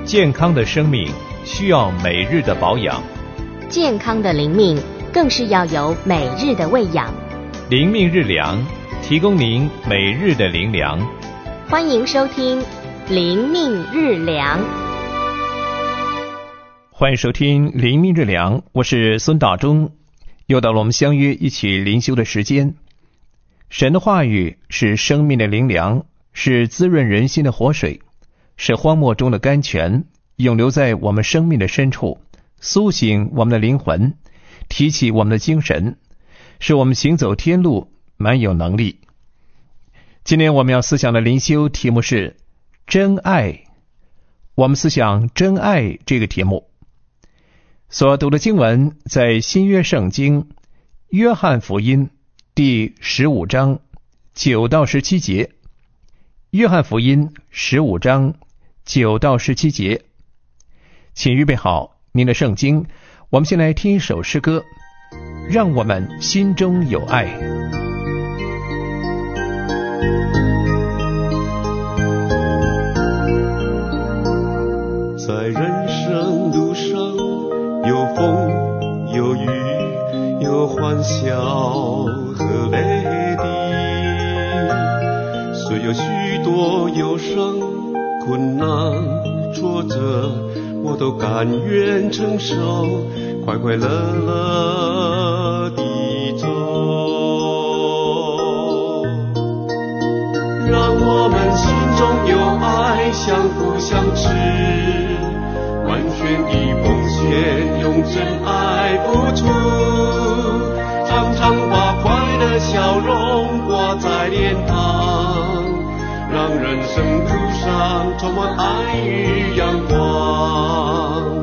健康的生命需要每日的保养， 健康的灵命更是要有每日的喂养。 灵命日粮，提供您每日的灵粮。 欢迎收听灵命日粮。 欢迎收听灵命日粮，我是孙大中。又到了我们相约一起灵修的时间。神的话语是生命的灵粮，是滋润人心的活水，是荒漠中的甘泉，永留在我们生命的深处，苏醒我们的灵魂，提起我们的精神，使我们行走天路满有能力。今天我们要思想的灵修题目是真爱。我们思想真爱这个题目。所读的经文在新约圣经约翰福音第15章9到17节。约翰福音15章9到17节。请预备好您的圣经，我们先来听一首诗歌，让我们心中有爱。 在人生路上，有风有雨，有欢笑和泪滴，虽有许多忧伤困难挫折，我都甘愿承受，快快乐乐地走。让我们心中有爱，相扶相持，完全的奉献，用真爱付出，常常把快乐笑容挂在脸庞，让人生路上充满爱与阳光。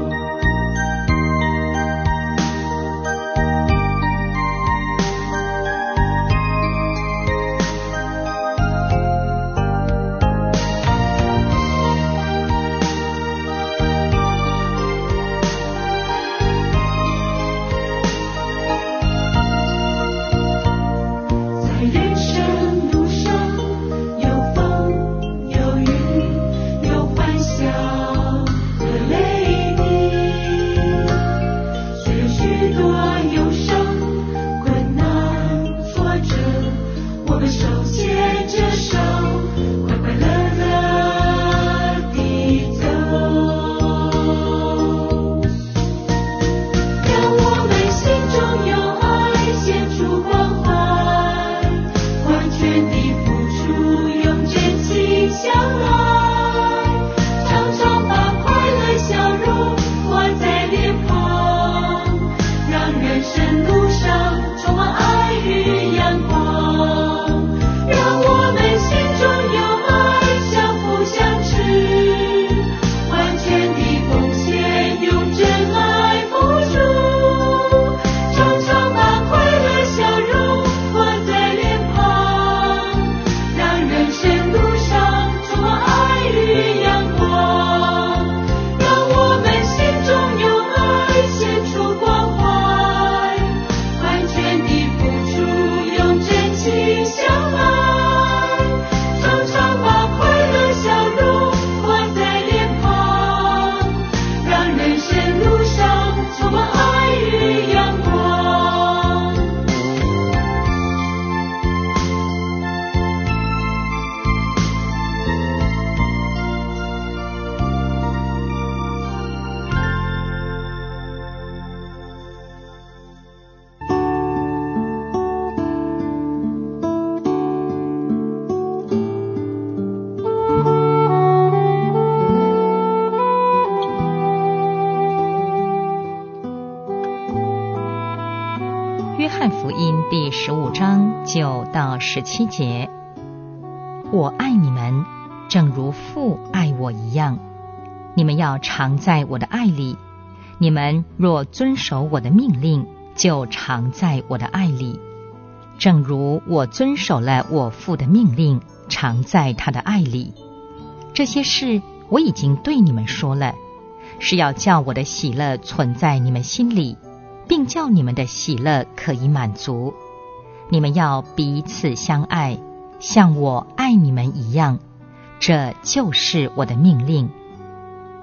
约翰福音第15章9到17节。我爱你们，正如父爱我一样，你们要常在我的爱里。你们若遵守我的命令，就常在我的爱里。正如我遵守了我父的命令，常在他的爱里。这些事我已经对你们说了，是要叫我的喜乐存在你们心里，并叫你们的喜乐可以满足。你们要彼此相爱，像我爱你们一样，这就是我的命令。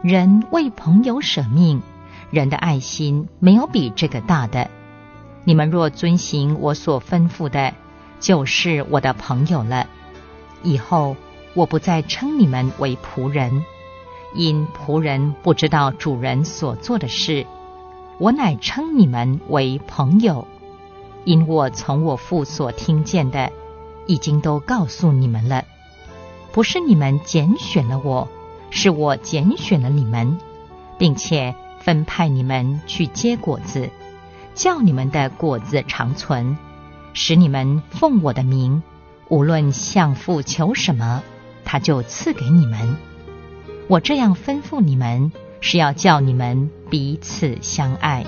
人为朋友舍命，人的爱心没有比这个大的。你们若遵行我所吩咐的，就是我的朋友了。以后我不再称你们为仆人，因仆人不知道主人所做的事，我乃称你们为朋友，因我从我父所听见的，已经都告诉你们了。不是你们拣选了我，是我拣选了你们，并且分派你们去结果子，叫你们的果子长存，使你们奉我的名，无论向父求什么，他就赐给你们。我这样吩咐你们，是要叫你们彼此相爱。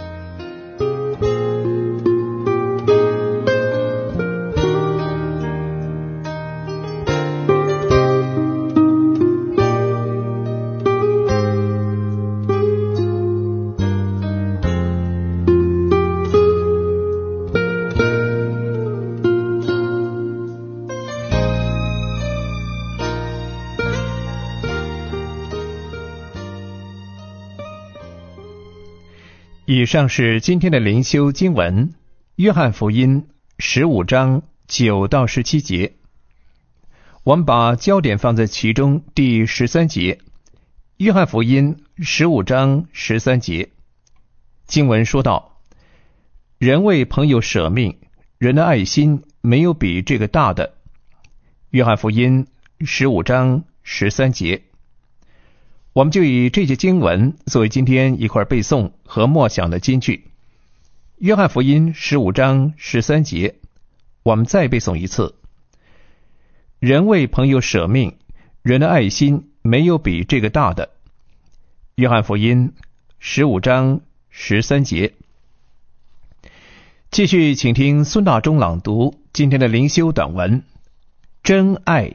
以上是今天的灵修经文，约翰福音15章9到17节。我们把焦点放在其中第13节，约翰福音15章13节。经文说道：人为朋友舍命，人的爱心没有比这个大的。约翰福音15章13节。我们就以这节经文作为今天一块背诵和默想的金句。约翰福音15章13节，我们再背诵一次：人为朋友舍命，人的爱心没有比这个大的。约翰福音15章13节。继续请听孙大中朗读今天的灵修短文《真爱》。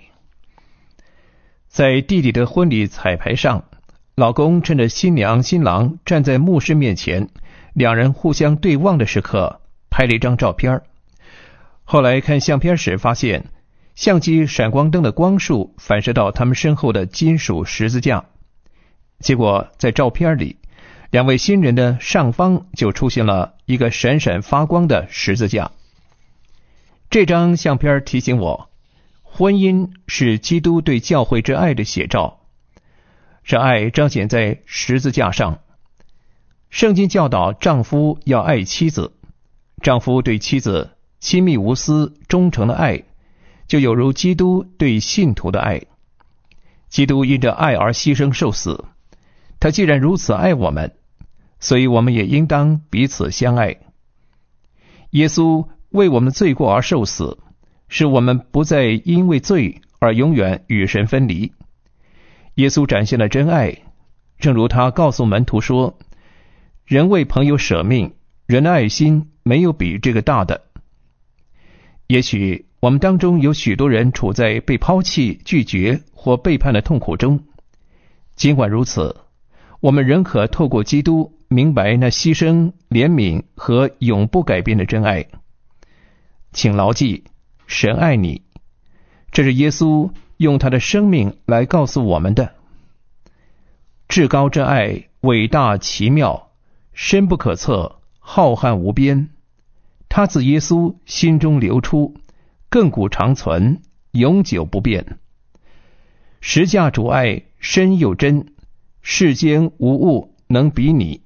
在弟弟的婚礼彩排上，老公趁着新娘新郎站在牧师面前，两人互相对望的时刻，拍了一张照片。后来看相片时发现，相机闪光灯的光束反射到他们身后的金属十字架，结果在照片里，两位新人的上方就出现了一个闪闪发光的十字架。这张相片提醒我，婚姻是基督对教会之爱的写照，这爱彰显在十字架上。圣经教导丈夫要爱妻子，丈夫对妻子亲密无私忠诚的爱，就有如基督对信徒的爱。基督因着爱而牺牲受死，他既然如此爱我们，所以我们也应当彼此相爱。耶稣为我们罪过而受死，使我们不再因为罪而永远与神分离。耶稣展现了真爱，正如他告诉门徒说，人为朋友舍命，人的爱心没有比这个大的。也许我们当中有许多人处在被抛弃、拒绝或背叛的痛苦中，尽管如此，我们仍可透过基督明白那牺牲、怜悯和永不改变的真爱。请牢记，神爱你，这是耶稣用他的生命来告诉我们的。至高之爱伟大奇妙，深不可测，浩瀚无边。他自耶稣心中流出，亘古长存，永久不变。十架主爱深又真，世间无物能比拟。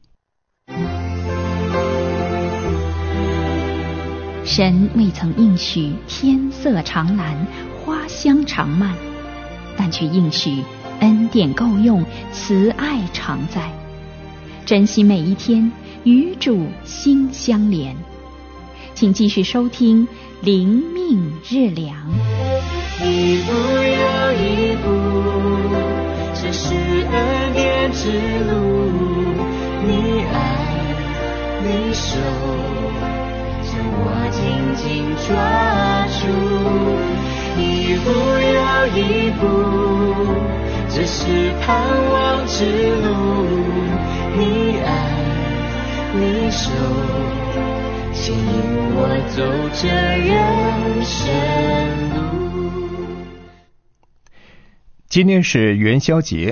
神未曾应许天色长蓝，花香长漫，但却应许恩典够用，慈爱常在。珍惜每一天，与主心相连。请继续收听灵命日粮。 一步又一步，这是恩典之路，你爱你手将我紧紧抓住，一步又一步，这是盼望之路，你爱你手牵引我走这人生路。 今天是元宵节，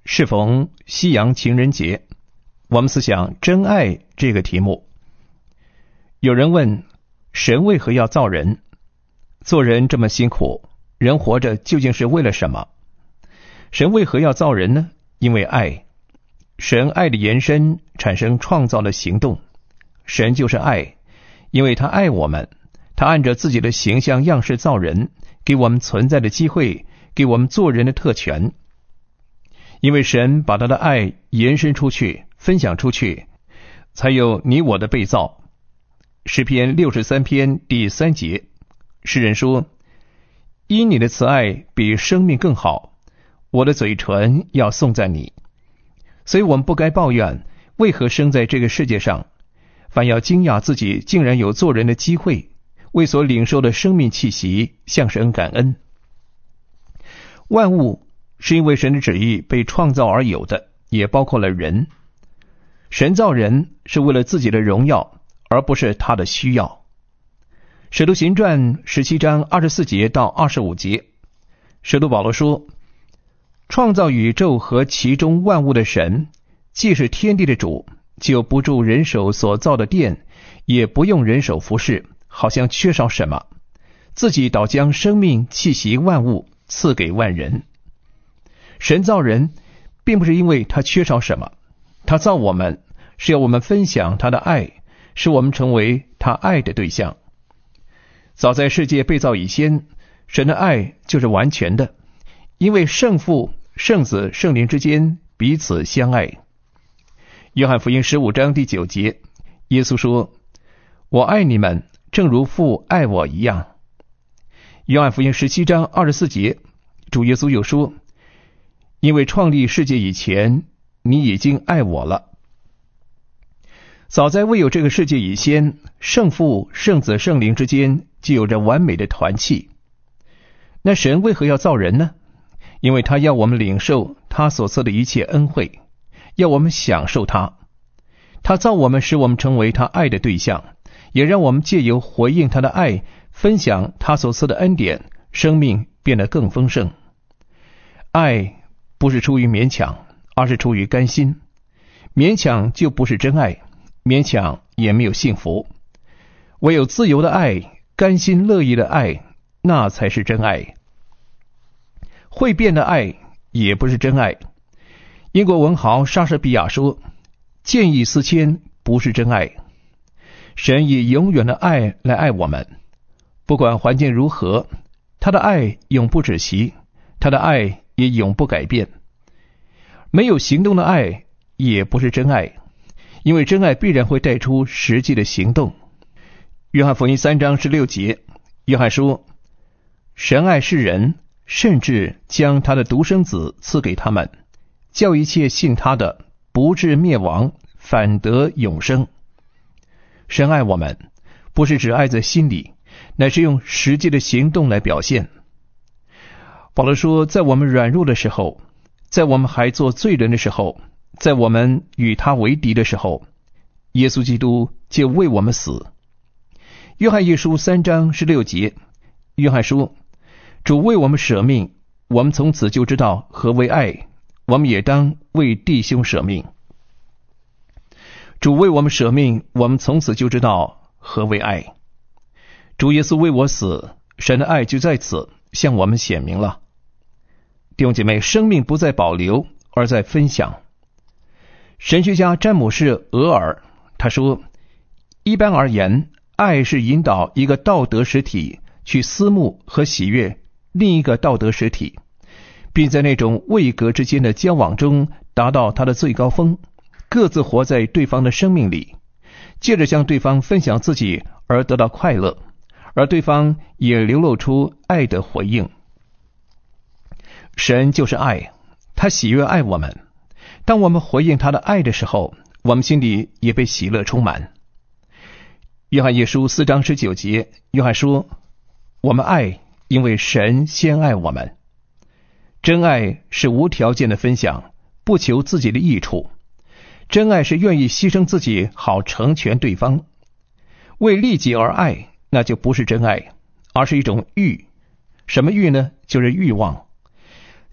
适逢西洋情人节，我们思想真爱这个题目。有人问，神为何要造人？做人这么辛苦，人活着究竟是为了什么？神为何要造人呢？因为爱。神爱的延伸产生创造的行动。神就是爱，因为他爱我们，他按着自己的形象样式造人，给我们存在的机会，给我们做人的特权。因为神把他的爱延伸出去，分享出去，才有你我的被造。诗篇63篇第3节，诗人说，因你的慈爱比生命更好，我的嘴唇要颂赞你。所以我们不该抱怨为何生在这个世界上，反要惊讶自己竟然有做人的机会，为所领受的生命气息向神感恩。万物是因为神的旨意被创造而有的，也包括了人。神造人是为了自己的荣耀，而不是他的需要。使徒行传17章24节到25节，使徒保罗说，创造宇宙和其中万物的神，既是天地的主，就不住人手所造的殿，也不用人手服侍，好像缺少什么，自己倒将生命气息万物赐给万人。神造人并不是因为他缺少什么，他造我们是要我们分享他的爱，使我们成为他爱的对象。早在世界被造以前，神的爱就是完全的，因为圣父、圣子、圣灵之间彼此相爱。约翰福音15章第9节，耶稣说，我爱你们，正如父爱我一样。约翰福音17章24节，主耶稣又说，因为创立世界以前，你已经爱我了。早在未有这个世界以前，圣父、圣子、圣灵之间就有着完美的团契。那神为何要造人呢？因为他要我们领受他所赐的一切恩惠，要我们享受他。他造我们，使我们成为他爱的对象，也让我们借由回应他的爱，分享他所赐的恩典，生命变得更丰盛。爱不是出于勉强，而是出于甘心。勉强就不是真爱，勉强也没有幸福。唯有自由的爱，甘心乐意的爱，那才是真爱。会变的爱也不是真爱。英国文豪莎士比亚说，见异思迁不是真爱。神以永远的爱来爱我们，不管环境如何，他的爱永不止息，他的爱也永不改变。没有行动的爱也不是真爱，因为真爱必然会带出实际的行动。约翰福音3章16节，约翰说，神爱世人，甚至将他的独生子赐给他们，叫一切信他的不至灭亡，反得永生。神爱我们，不是只爱在心里，乃是用实际的行动来表现。保罗说，在我们软弱的时候，在我们还做罪人的时候，在我们与他为敌的时候，耶稣基督就为我们死。约翰一书3章16节，约翰说，主为我们舍命，我们从此就知道何为爱，我们也当为弟兄舍命。主为我们舍命，我们从此就知道何为爱。主耶稣为我死，神的爱就在此向我们显明了。弟兄姐妹，生命不再保留，而在分享。神学家詹姆士·俄尔他说，一般而言，爱是引导一个道德实体去思慕和喜悦另一个道德实体，并在那种位格之间的交往中达到它的最高峰，各自活在对方的生命里，借着向对方分享自己而得到快乐，而对方也流露出爱的回应。神就是爱，他喜悦爱我们。当我们回应他的爱的时候，我们心里也被喜乐充满。约翰一书4章19节，约翰说，我们爱，因为神先爱我们。真爱是无条件的分享，不求自己的益处。真爱是愿意牺牲自己，好成全对方。为利己而爱，那就不是真爱，而是一种欲。什么欲呢？就是欲望。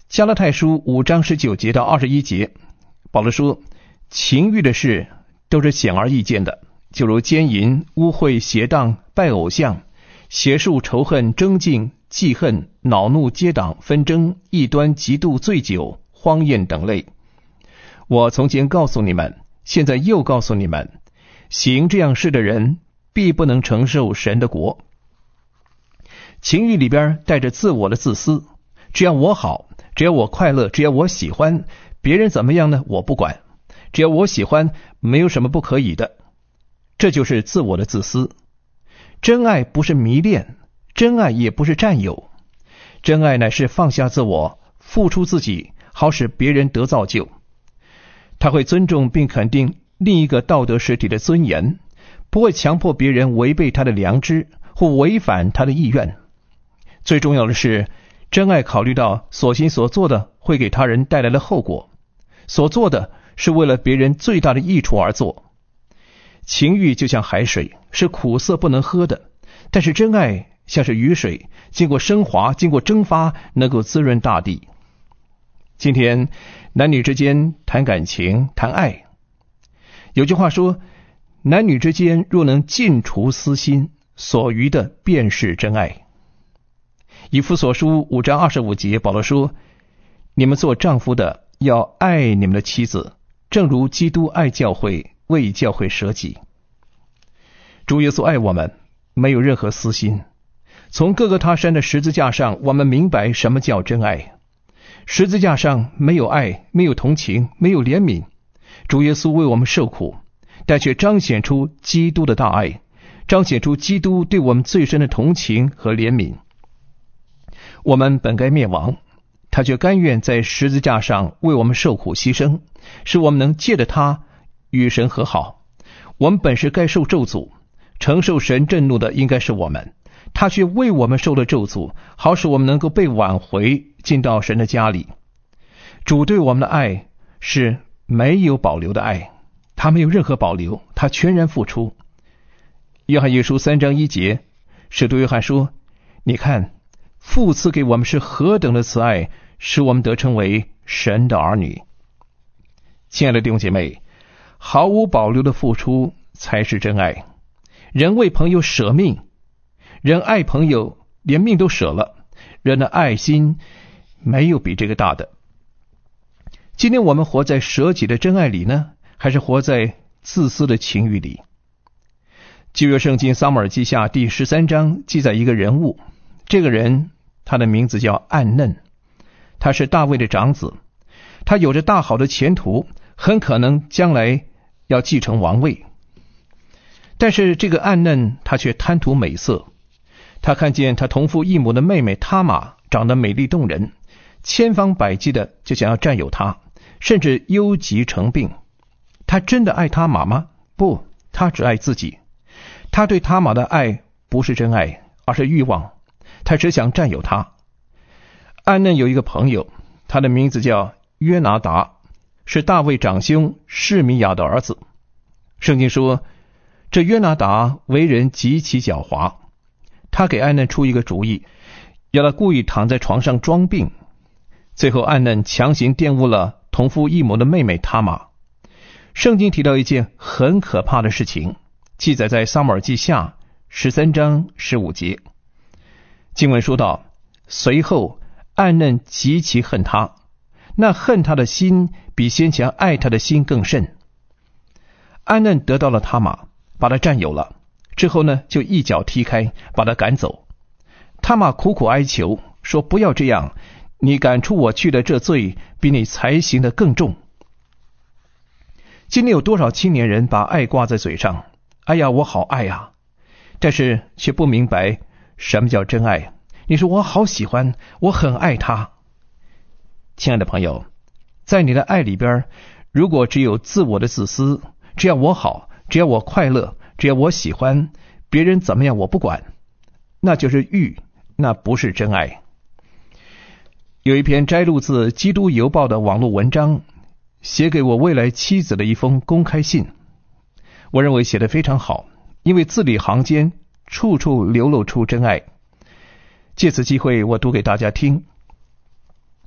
加拉太书5章19节到21节，保罗说，情欲的事都是显而易见的，就如奸淫、污秽、邪荡、拜偶像、邪术、仇恨、争竞、记恨、恼怒、结党、纷争、异端、嫉妒、醉酒、荒宴等类。我从前告诉你们，现在又告诉你们，行这样事的人必不能承受神的国。情欲里边带着自我的自私，只要我好，只要我快乐，只要我喜欢，别人怎么样呢？我不管，只要我喜欢，没有什么不可以的。这就是自我的自私。真爱不是迷恋，真爱也不是占有，真爱乃是放下自我，付出自己，好使别人得造就。他会尊重并肯定另一个道德实体的尊严，不会强迫别人违背他的良知或违反他的意愿。最重要的是，真爱考虑到所行所做的会给他人带来的后果，所做的是为了别人最大的益处而做。情欲就像海水，是苦涩不能喝的，但是真爱像是雨水，经过升华，经过蒸发，能够滋润大地。今天男女之间谈感情，谈爱，有句话说，男女之间若能尽除私心，所余的便是真爱。以弗所书5章25节，保罗说，你们做丈夫的要爱你们的妻子，正如基督爱教会，为教会舍己。主耶稣爱我们，没有任何私心。从各个他山的十字架上，我们明白什么叫真爱。十字架上没有爱，没有同情，没有怜悯。主耶稣为我们受苦，但却彰显出基督的大爱，彰显出基督对我们最深的同情和怜悯。我们本该灭亡，他却甘愿在十字架上为我们受苦牺牲，使我们能借着他与神和好。我们本是该受咒诅，承受神震怒的应该是我们，他却为我们受了咒诅，好使我们能够被挽回进到神的家里。主对我们的爱是没有保留的爱，他没有任何保留，他全然付出。约翰一书3章1节，使徒约翰说，你看父赐给我们是何等的慈爱，使我们得称为神的儿女。亲爱的弟兄姐妹，毫无保留的付出才是真爱。人为朋友舍命，人爱朋友连命都舍了，人的爱心没有比这个大的。今天我们活在舍己的真爱里呢，还是活在自私的情欲里？旧约圣经撒母耳记下第13章记载一个人物，这个人他的名字叫暗嫩，他是大卫的长子，他有着大好的前途，很可能将来要继承王位。但是这个暗嫩他却贪图美色，他看见他同父异母的妹妹他玛长得美丽动人，千方百计的就想要占有她，甚至忧急成病。他真的爱他玛吗？不，他只爱自己。他对他玛的爱不是真爱，而是欲望，他只想占有她。暗嫩有一个朋友，他的名字叫约拿达，是大卫长兄示米亚的儿子。圣经说，这约拿达为人极其狡猾，他给暗嫩出一个主意，要他故意躺在床上装病。最后暗嫩强行玷污了同父异母的妹妹他玛。圣经提到一件很可怕的事情，记载在撒母耳记下13章15节。经文说到，随后暗嫩极其恨他，那恨他的心比先前爱他的心更甚。暗嫩得到了他玛，把他占有了，之后呢，就一脚踢开，把他赶走。他玛苦苦哀求，说不要这样，你赶出我去的这罪比你才行的更重。今天有多少青年人把爱挂在嘴上，哎呀我好爱啊，但是却不明白什么叫真爱。你说我好喜欢，我很爱他。亲爱的朋友，在你的爱里边，如果只有自我的自私，只要我好，只要我快乐，只要我喜欢，别人怎么样我不管，那就是欲，那不是真爱。有一篇摘录自《基督邮报》的网络文章，写给我未来妻子的一封公开信，我认为写得非常好，因为字里行间处处流露出真爱。借此机会我读给大家听。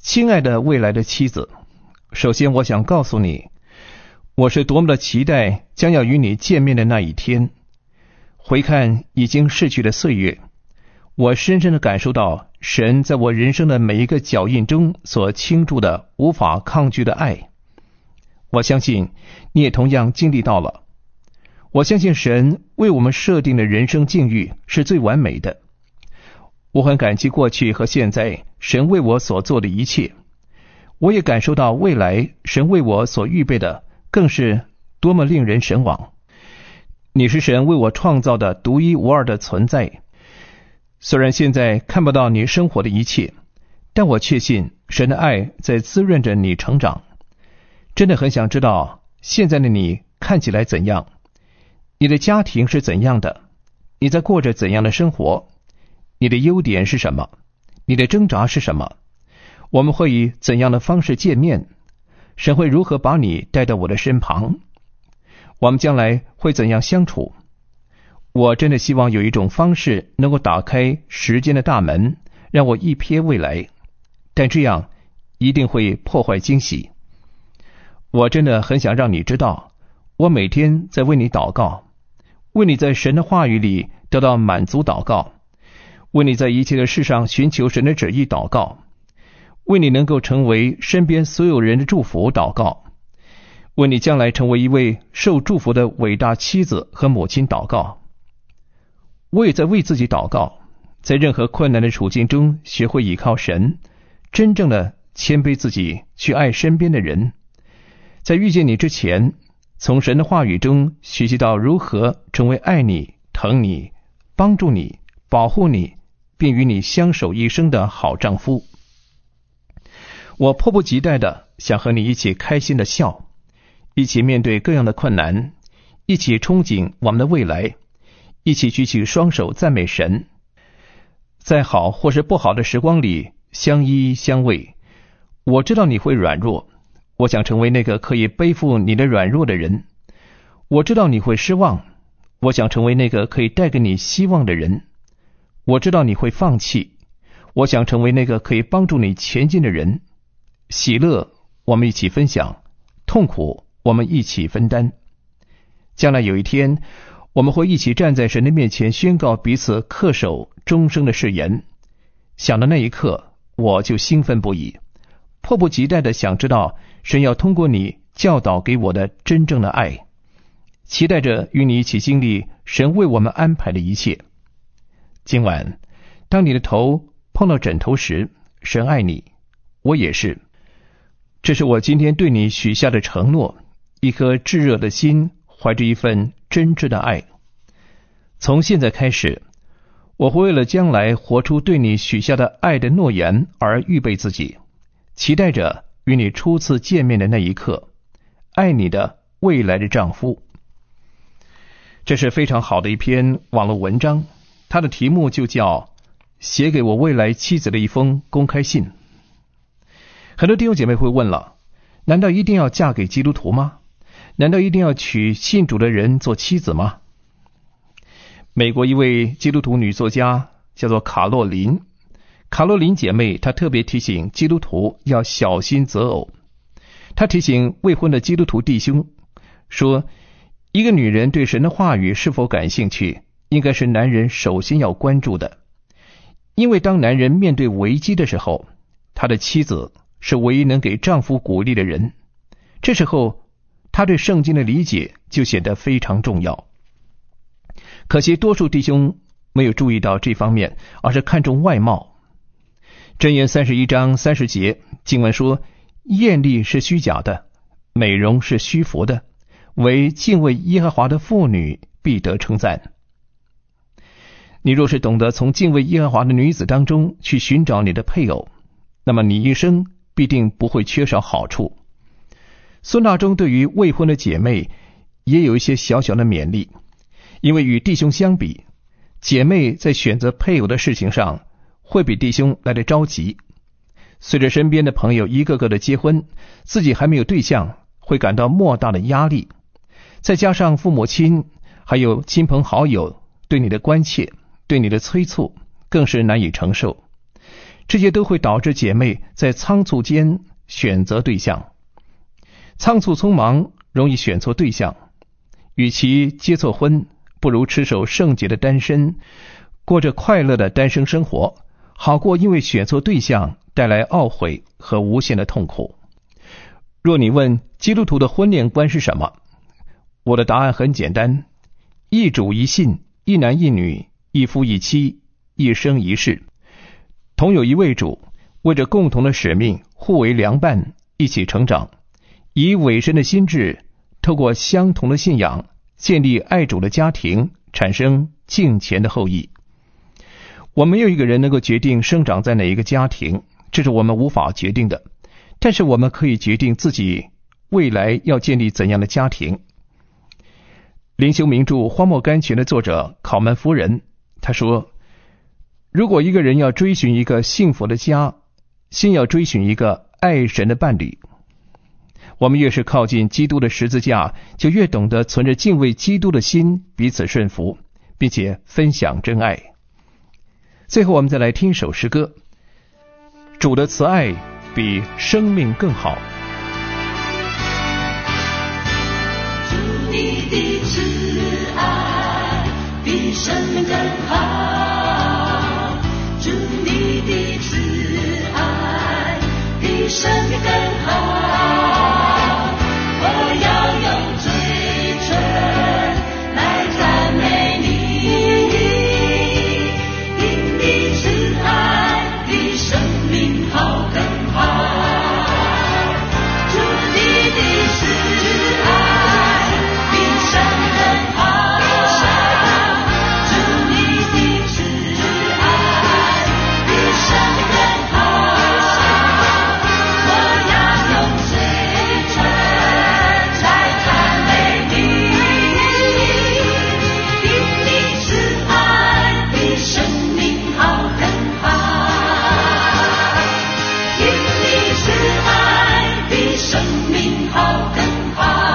亲爱的未来的妻子，首先我想告诉你，我是多么的期待将要与你见面的那一天。回看已经逝去的岁月，我深深地感受到神在我人生的每一个脚印中所倾注的无法抗拒的爱。我相信你也同样经历到了。我相信神为我们设定的人生境遇是最完美的。我很感激过去和现在神为我所做的一切，我也感受到未来神为我所预备的更是多么令人神往。你是神为我创造的独一无二的存在，虽然现在看不到你生活的一切，但我确信神的爱在滋润着你成长。真的很想知道现在的你看起来怎样，你的家庭是怎样的，你在过着怎样的生活，你的优点是什么，你的挣扎是什么，我们会以怎样的方式见面，神会如何把你带到我的身旁，我们将来会怎样相处。我真的希望有一种方式能够打开时间的大门，让我一瞥未来，但这样一定会破坏惊喜。我真的很想让你知道，我每天在为你祷告，为你在神的话语里得到满足祷告，为你在一切的事上寻求神的旨意祷告，为你能够成为身边所有人的祝福祷告，为你将来成为一位受祝福的伟大妻子和母亲祷告。我也在为自己祷告，在任何困难的处境中学会倚靠神，真正的谦卑自己去爱身边的人。在遇见你之前，从神的话语中学习到如何成为爱你、疼你、帮助你、保护你，并与你相守一生的好丈夫。我迫不及待的想和你一起开心的笑，一起面对各样的困难，一起憧憬我们的未来，一起举起双手赞美神。在好或是不好的时光里相依相偎。我知道你会软弱，我想成为那个可以背负你的软弱的人。我知道你会失望，我想成为那个可以带给你希望的人。我知道你会放弃，我想成为那个可以帮助你前进的人。喜乐我们一起分享，痛苦我们一起分担。将来有一天，我们会一起站在神的面前，宣告彼此恪守终生的誓言。想到那一刻，我就兴奋不已，迫不及待的想知道神要通过你教导给我的真正的爱，期待着与你一起经历神为我们安排的一切。今晚当你的头碰到枕头时，神爱你，我也是。这是我今天对你许下的承诺，一颗炙热的心，怀着一份真挚的爱。从现在开始，我会为了将来活出对你许下的爱的诺言而预备自己，期待着与你初次见面的那一刻，爱你的未来的丈夫。这是非常好的一篇网络文章，它的题目就叫写给我未来妻子的一封公开信。很多弟兄姐妹会问了，难道一定要嫁给基督徒吗？难道一定要娶信主的人做妻子吗？美国一位基督徒女作家叫做卡洛琳姐妹，她特别提醒基督徒要小心择偶。她提醒未婚的基督徒弟兄说，一个女人对神的话语是否感兴趣，应该是男人首先要关注的。因为当男人面对危机的时候，他的妻子是唯一能给丈夫鼓励的人，这时候他对圣经的理解就显得非常重要。可惜多数弟兄没有注意到这方面，而是看重外貌。箴言31章30节经文说，艳丽是虚假的，美容是虚浮的，唯敬畏耶和华的妇女必得称赞。你若是懂得从敬畏耶和华的女子当中去寻找你的配偶，那么你一生必定不会缺少好处。孙大中对于未婚的姐妹也有一些小小的勉励，因为与弟兄相比，姐妹在选择配偶的事情上会比弟兄来得着急。随着身边的朋友一个个的结婚，自己还没有对象，会感到莫大的压力。再加上父母亲还有亲朋好友对你的关切，对你的催促，更是难以承受。 这些都会导致姐妹在仓促间选择对象。仓促匆忙容易选错对象，与其结错婚，不如持守圣洁的单身，过着快乐的单身生活，好过因为选错对象带来懊悔和无限的痛苦。若你问基督徒的婚恋观是什么，我的答案很简单：一主一信，一男一女，一夫一妻，一生一世，同有一位主，为着共同的使命，互为良伴，一起成长，以委身的心志，透过相同的信仰，建立爱主的家庭，产生敬虔的后裔。我们没有一个人能够决定生长在哪一个家庭，这是我们无法决定的，但是我们可以决定自己未来要建立怎样的家庭。灵修名著《荒漠甘泉》的作者考曼夫人她说，如果一个人要追寻一个幸福的家，先要追寻一个爱神的伴侣。我们越是靠近基督的十字架，就越懂得存着敬畏基督的心彼此顺服，并且分享真爱。最后我们再来听一首诗歌，主的慈爱比生命更好。 主你的慈爱比生命更好，主你的慈爱比生命更好，我要用嘴唇来赞美你，因你慈爱比生命好更好，主你的慈爱比生命更好，主你的慈爱比生命更好，我要用嘴唇来赞美你，因你慈爱比生命好更好，因你慈爱比生命好更好。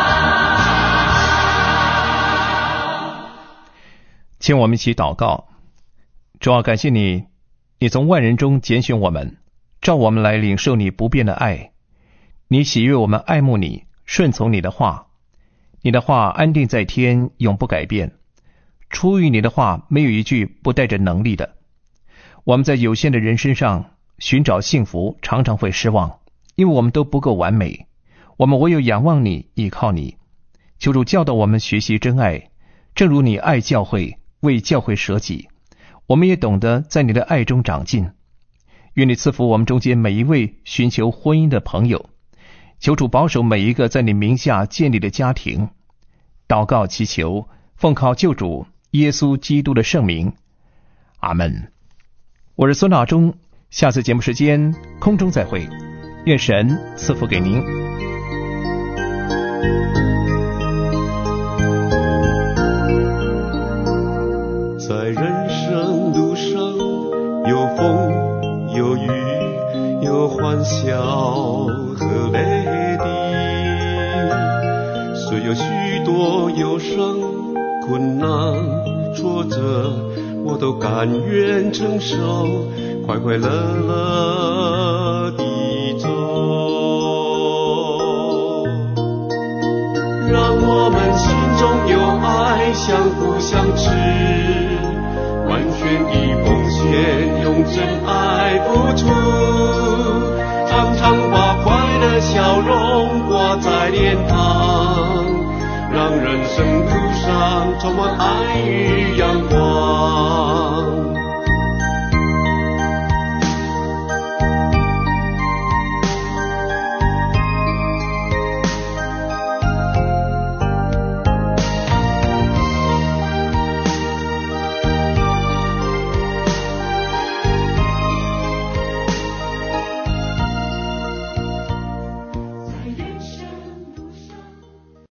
请我们一起祷告。主啊，感谢你，你从万人中拣选我们，召我们来领受你不变的爱。你喜悦我们爱慕你，顺从你的话。你的话安定在天，永不改变。出于你的话，没有一句不带着能力的。我们在有限的人身上寻找幸福，常常会失望，因为我们都不够完美。我们唯有仰望你，依靠你。求主教导我们学习真爱，正如你爱教会，为教会舍己，我们也懂得在你的爱中长进。愿你赐福我们中间每一位寻求婚姻的朋友，求主保守每一个在你名下建立的家庭。祷告祈求，奉靠救主耶稣基督的圣名，阿们。我是孙大中，下次节目时间空中再会，愿神赐福给您。 在人生路上，有风有雨，有欢笑和泪滴，虽有许多忧伤困难挫折，我都甘愿承受，快快乐乐地走。让我们心中有爱，相互相持，完全的奉献，用真爱付出，常常把快乐笑容挂在脸庞，让人生路上充满爱与阳光。